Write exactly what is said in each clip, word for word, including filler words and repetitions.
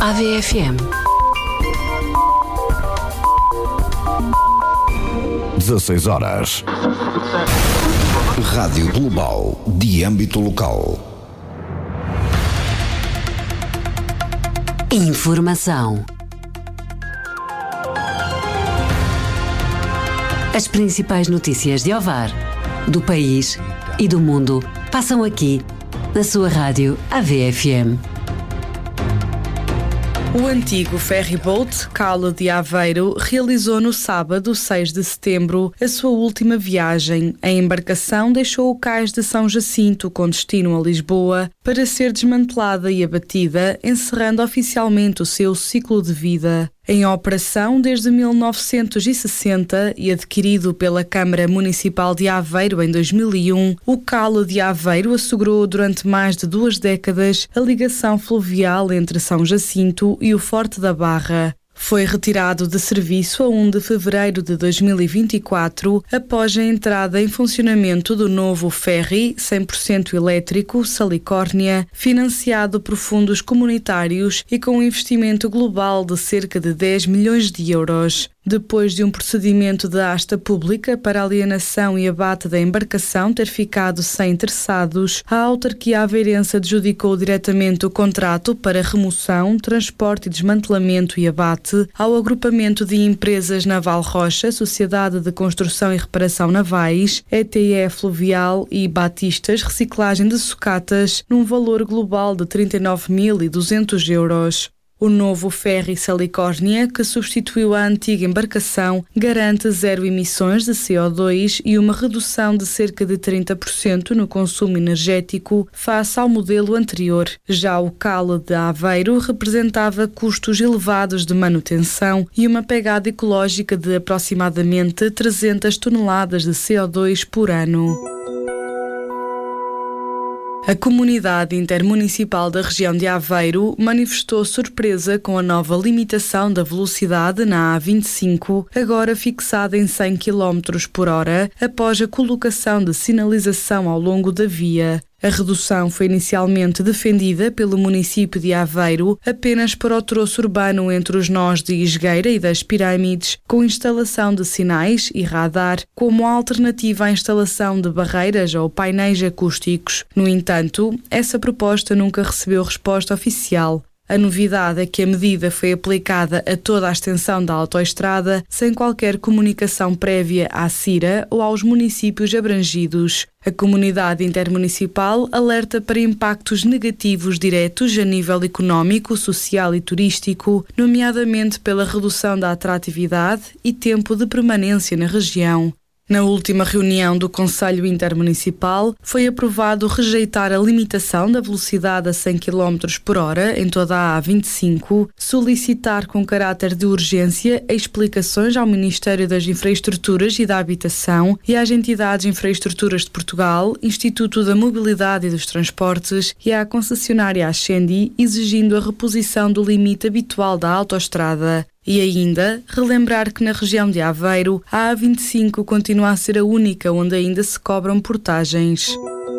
A V F M. dezasseis horas. Rádio Global de âmbito local. Informação. As principais notícias de Ovar, do país e do mundo passam aqui, na sua rádio A V F M. O antigo ferryboat Cala de Aveiro realizou no sábado, seis de setembro, a sua última viagem. A embarcação deixou o cais de São Jacinto com destino a Lisboa para ser desmantelada e abatida, encerrando oficialmente o seu ciclo de vida. Em operação desde mil novecentos e sessenta e adquirido pela Câmara Municipal de Aveiro em dois mil e um, o Cala de Aveiro assegurou durante mais de duas décadas a ligação fluvial entre São Jacinto e o Forte da Barra. Foi retirado de serviço a um de fevereiro de dois mil e vinte e quatro, após a entrada em funcionamento do novo ferry cem por cento elétrico Salicórnia, financiado por fundos comunitários e com um investimento global de cerca de dez milhões de euros. Depois de um procedimento de asta pública para alienação e abate da embarcação ter ficado sem interessados, a autarquia aveirense adjudicou diretamente o contrato para remoção, transporte e desmantelamento e abate ao agrupamento de empresas Naval Rocha, Sociedade de Construção e Reparação Navais, E T E Fluvial e Batistas Reciclagem de Sucatas, num valor global de trinta e nove mil e duzentos euros. O novo ferry Salicórnia, que substituiu a antiga embarcação, garante zero emissões de C O dois e uma redução de cerca de trinta por cento no consumo energético face ao modelo anterior. Já o Cala de Aveiro representava custos elevados de manutenção e uma pegada ecológica de aproximadamente trezentas toneladas de C O dois por ano. A Comunidade Intermunicipal da região de Aveiro manifestou surpresa com a nova limitação da velocidade na A vinte e cinco, agora fixada em cem quilómetros por hora, após a colocação de sinalização ao longo da via. A redução foi inicialmente defendida pelo município de Aveiro apenas para o troço urbano entre os nós de Isgueira e das Pirâmides, com instalação de sinais e radar, como alternativa à instalação de barreiras ou painéis acústicos. No entanto, essa proposta nunca recebeu resposta oficial. A novidade é que a medida foi aplicada a toda a extensão da autoestrada, sem qualquer comunicação prévia à CIRA ou aos municípios abrangidos. A Comunidade Intermunicipal alerta para impactos negativos diretos a nível económico, social e turístico, nomeadamente pela redução da atratividade e tempo de permanência na região. Na última reunião do Conselho Intermunicipal, foi aprovado rejeitar a limitação da velocidade a cem quilómetros por hora em toda a A vinte e cinco, solicitar com caráter de urgência explicações ao Ministério das Infraestruturas e da Habitação e às entidades Infraestruturas de Portugal, Instituto da Mobilidade e dos Transportes e à concessionária Ascendi, exigindo a reposição do limite habitual da autoestrada. E ainda, relembrar que na região de Aveiro, a A vinte e cinco continua a ser a única onde ainda se cobram portagens.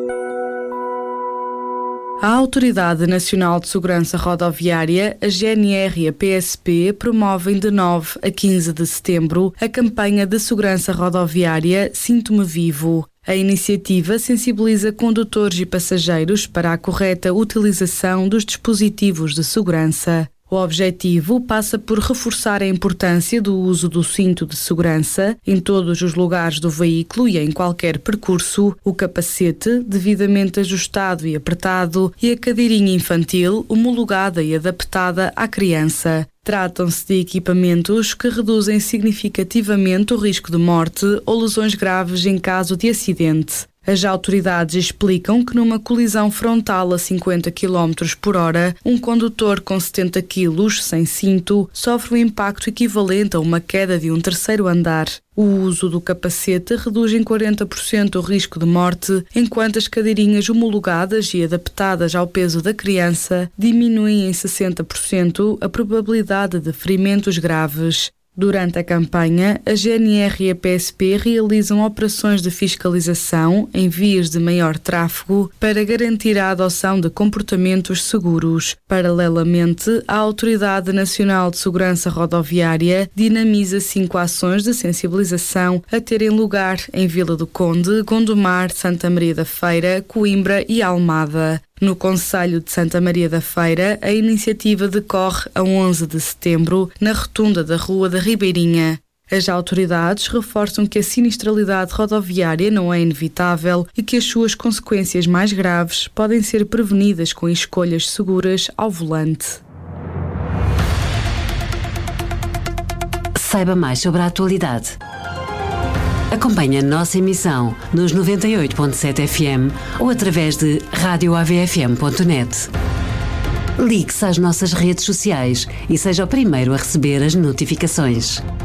A Autoridade Nacional de Segurança Rodoviária, a G N R e a P S P promovem de nove a quinze de setembro a campanha de segurança rodoviária Sinto-me Vivo. A iniciativa sensibiliza condutores e passageiros para a correta utilização dos dispositivos de segurança. O objetivo passa por reforçar a importância do uso do cinto de segurança em todos os lugares do veículo e em qualquer percurso, o capacete devidamente ajustado e apertado e a cadeirinha infantil homologada e adaptada à criança. Tratam-se de equipamentos que reduzem significativamente o risco de morte ou lesões graves em caso de acidente. As autoridades explicam que numa colisão frontal a cinquenta quilómetros por hora, um condutor com setenta quilos, sem cinto, sofre um impacto equivalente a uma queda de um terceiro andar. O uso do capacete reduz em quarenta por cento o risco de morte, enquanto as cadeirinhas homologadas e adaptadas ao peso da criança diminuem em sessenta por cento a probabilidade de ferimentos graves. Durante a campanha, a G N R e a P S P realizam operações de fiscalização em vias de maior tráfego para garantir a adoção de comportamentos seguros. Paralelamente, a Autoridade Nacional de Segurança Rodoviária dinamiza cinco ações de sensibilização a terem lugar em Vila do Conde, Gondomar, Santa Maria da Feira, Coimbra e Almada. No concelho de Santa Maria da Feira, a iniciativa decorre a onze de setembro, na rotunda da Rua da Ribeirinha. As autoridades reforçam que a sinistralidade rodoviária não é inevitável e que as suas consequências mais graves podem ser prevenidas com escolhas seguras ao volante. Saiba mais sobre a atualidade. Acompanhe a nossa emissão nos noventa e oito ponto sete F M ou através de rádio A V F M ponto net. Ligue-se às nossas redes sociais e seja o primeiro a receber as notificações.